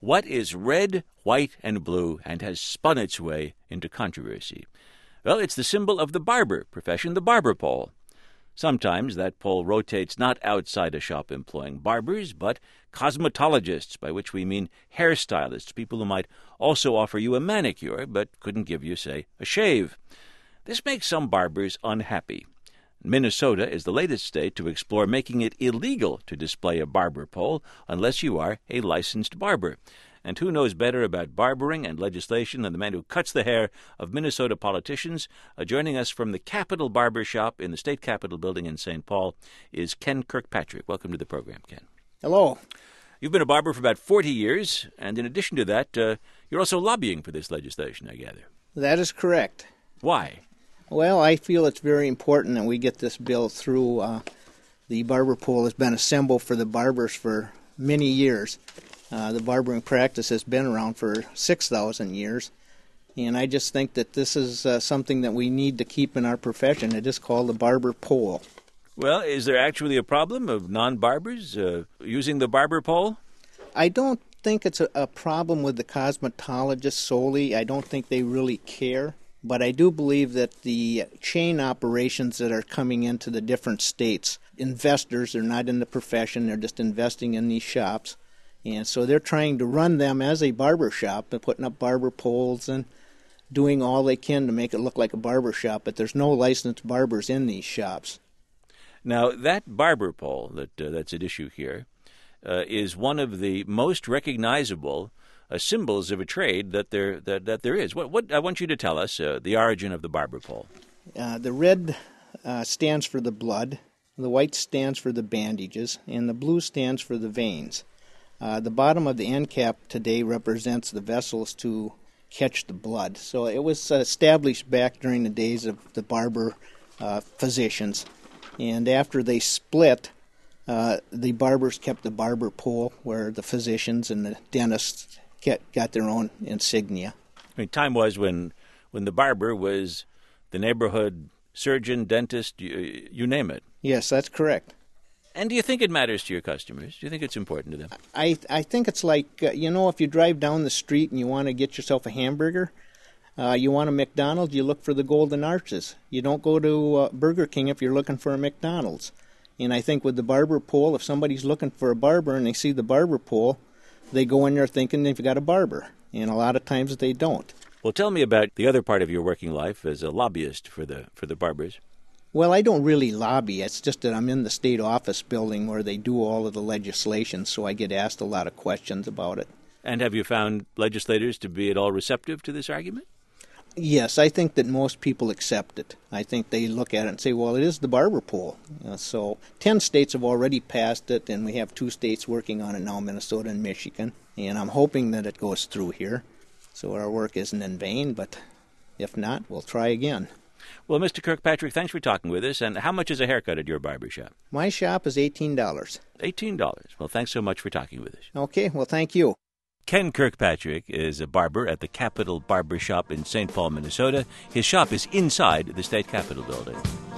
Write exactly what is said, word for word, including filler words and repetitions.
What is red, white, and blue and has spun its way into controversy? Well, it's the symbol of the barber profession, the barber pole. Sometimes that pole rotates not outside a shop employing barbers, but cosmetologists, by which we mean hairstylists, people who might also offer you a manicure but couldn't give you, say, a shave. This makes some barbers unhappy. Minnesota is the latest state to explore making it illegal to display a barber pole unless you are a licensed barber. And who knows better about barbering and legislation than the man who cuts the hair of Minnesota politicians? Uh, joining us from the Capitol Barber Shop in the State Capitol building in Saint Paul is Ken Kirkpatrick. Welcome to the program, Ken. Hello. You've been a barber for about forty years, and in addition to that, uh, you're also lobbying for this legislation, I gather. That is correct. Why? Well, I feel it's very important that we get this bill through. Uh, the barber pole has been a symbol for the barbers for many years. Uh, the barbering practice has been around for six thousand years, and I just think that this is uh, something that we need to keep in our profession. It is called the barber pole. Well, is there actually a problem of non-barbers uh, using the barber pole? I don't think it's a, a problem with the cosmetologists solely. I don't think they really care. But I do believe that the chain operations that are coming into the different states, investors are not in the profession, they're just investing in these shops. And so they're trying to run them as a barber shop and putting up barber poles and doing all they can to make it look like a barber shop, but there's no licensed barbers in these shops. Now, that barber pole that uh, that's at issue here uh, is one of the most recognizable uh, symbols of a trade that there that, that there is. What, what I want you to tell us uh, the origin of the barber pole. Uh, the red uh, stands for the blood, the white stands for the bandages, and the blue stands for the veins. Uh, the bottom of the end cap today represents the vessels to catch the blood. So it was established back during the days of the barber uh, physicians. And after they split, uh, the barbers kept the barber pole where the physicians and the dentists get, got their own insignia. I mean, time was when, when the barber was the neighborhood surgeon, dentist, you, you name it. Yes, that's correct. And do you think it matters to your customers? Do you think it's important to them? I I think it's like, uh, you know, if you drive down the street and you want to get yourself a hamburger, uh, you want a McDonald's, you look for the Golden Arches. You don't go to uh, Burger King if you're looking for a McDonald's. And I think with the barber pole, if somebody's looking for a barber and they see the barber pole, they go in there thinking they've got a barber. And a lot of times they don't. Well, tell me about the other part of your working life as a lobbyist for the for the barbers. Well, I don't really lobby. It's just that I'm in the state office building where they do all of the legislation, so I get asked a lot of questions about it. And have you found legislators to be at all receptive to this argument? Yes, I think that most people accept it. I think they look at it and say, well, it is the barber pole. Uh, so ten states have already passed it, and we have two states working on it now, Minnesota and Michigan. And I'm hoping that it goes through here, so our work isn't in vain, but if not, we'll try again. Well, Mister Kirkpatrick, thanks for talking with us. And how much is a haircut at your barber shop? My shop is eighteen dollars. eighteen dollars. Well, thanks so much for talking with us. Okay, well, thank you. Ken Kirkpatrick is a barber at the Capitol Barber Shop in Saint Paul, Minnesota. His shop is inside the State Capitol building.